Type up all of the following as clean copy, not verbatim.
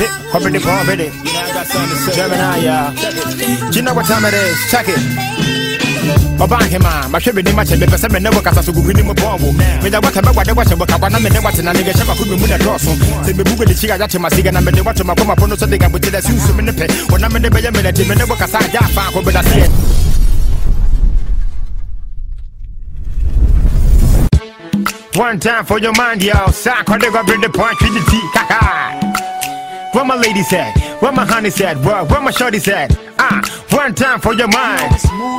hit, cover the ball, hit it. Gemini, yeah. Do you know what time it is? Check it. Obahima, my ship in much and the person never got us to go with him a bomb. With the water, what the water, but I want to know what's in a nigga could be with a cross. They be moving the chica to my cigar and the water, my come up on so they can put the suits in the pit. When I'm in the Bayamina, they never got I got far over the sea. One time for your mind, yo. Sack, I never bring the point with the tea. What my lady said, what my honey said, what my shorty said. One time for your mind.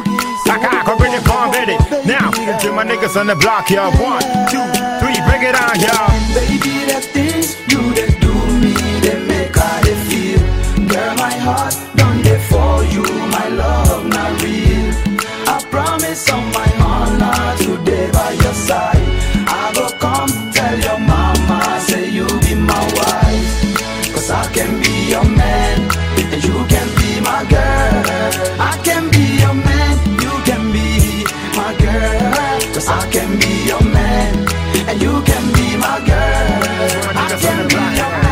I bring it on, baby. Now, to my niggas on the block, yo. 1, 2, 3, bring it on, yo. Baby, the things you they do me, they make how they feel. Girl, my heart done there for you, my love not real. I promise on my honor today by your side. I go come tell your mama, say you be my wife. Cause I can be your man, and you can be my girl. I can be your man, you can be my girl. Cause I can be your man, and you can be my girl. I can be your man.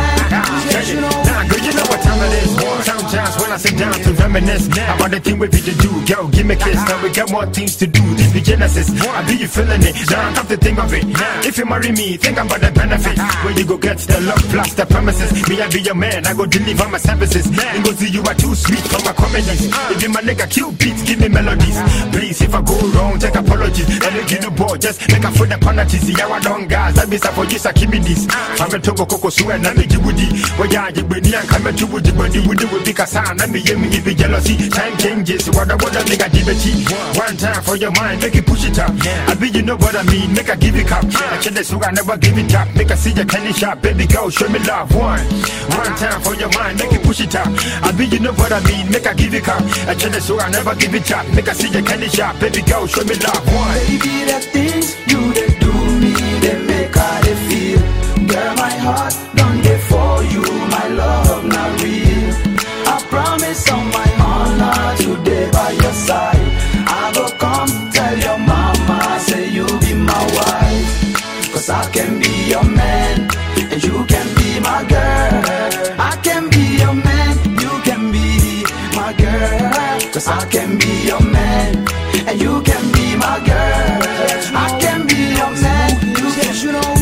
Nah, girl, you know what time it is. Sometimes when I sit down to reminisce about the thing we be to do, girl, give me a kiss. Now we got more things to do. This be Genesis. I be you feeling it. Now I come to think of it. If you marry me, think about the benefits. Where you go get the love plus the promises. Me, I be your man. I go deliver my services. And go see you are too sweet for my comedies. If you my nigga cute beats, give me melodies. Please, if I go wrong, take apologies. And look in the board, just make a foot and penalties. See how I don't guys. I be for you, so give me this. I'm a Togo Coco Sue and I'm a Jibudi. Where you be and come to Woody, but you would do it because I'm me, give me jealousy. Time changes, what I want to make a debate. One time for your mind, make it push it up. I be you know what I mean, make a give it up. I tell this I never give it up. Make a see your candy shop, baby girl, show me love. One time for your mind, make it push it up. I be you know what I mean, make a give it up. I tell this I never give it up. Make a see your candy shop, baby girl, show me love. One. Baby, the things you they do me, they make how they feel. Girl, my heart done there for you, my love not real. I promise on my honor today by your side. I go come tell your mama, say you be my wife. Cause I can be your man, and you can be my girl. I can be your man, you can be my girl. Cause I can be your man, and you can be my girl. I can be your man, you can be my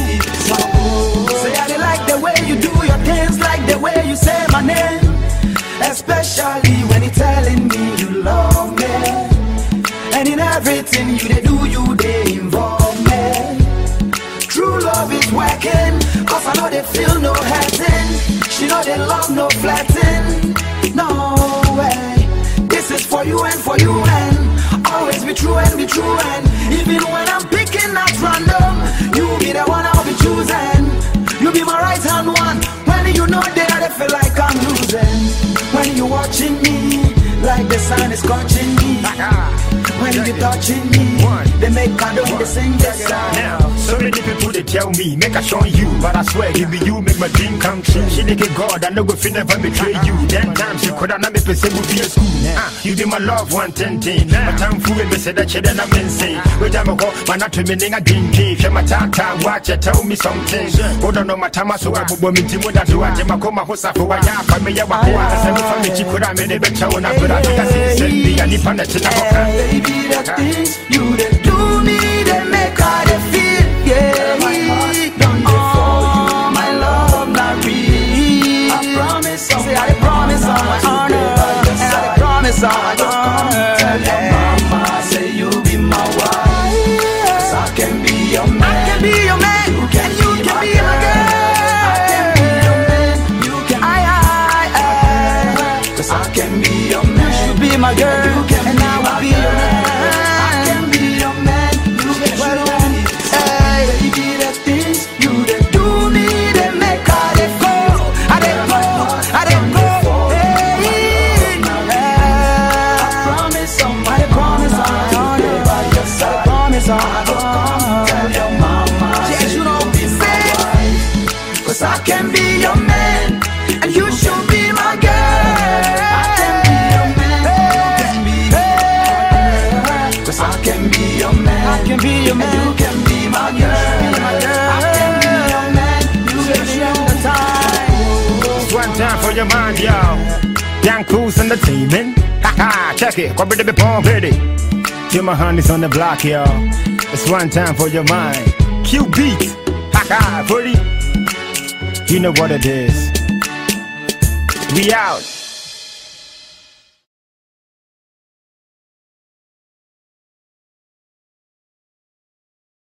girl. Say I like the way you do your things, like the way you say my name. Especially when you're telling me you love me. And in everything you they do, you they involve me. True love is working, cause I know they feel no hurting. She know they love no flatting. No way. This is for you and for you and always be true and be true. And even when I'm picking at random, you be the one I'll be choosing. You be my right hand one. When you know there, they feel like I'm losing. When you watching me, like the sun is scorching me. When you touching me, they make candle, they sing the song. Now, so many people they tell me, make a show you, but I swear it be you make my dream come true. She nigga God, I know if you never betray you. 10 times you could not make me say we be a school. You be my love 110. My time fool me say that shit and I'm insane. Wait I'm a go, man not to me nigga didn't give my tata watch it, tell me something. Hold on my time so I will me to that you are my coma hosa for why I for me ya wa for me could I made a better when I could I send me and if I'm baby, the things you they do me, they make how they feel. Yeah, my heart done there for you, my love not real. I promise, say I promise on my honor, and I promise on my honor. Tell your mama, say you be my wife. Cause I can be your man. I can be your man, you can be my girl. I can be your man, you can be my girl. Cause I can be your man, you should be my girl, and I will be your man. I can be your man, and you should be my girl. I can be your man, time for your mind, y'all. Young Cruise Entertainment. Ha ha, check it. What be born ready? Till my honeys on the block, y'all. It's one time for your mind. Q beat. Ha ha, pretty. You know what it is. We out.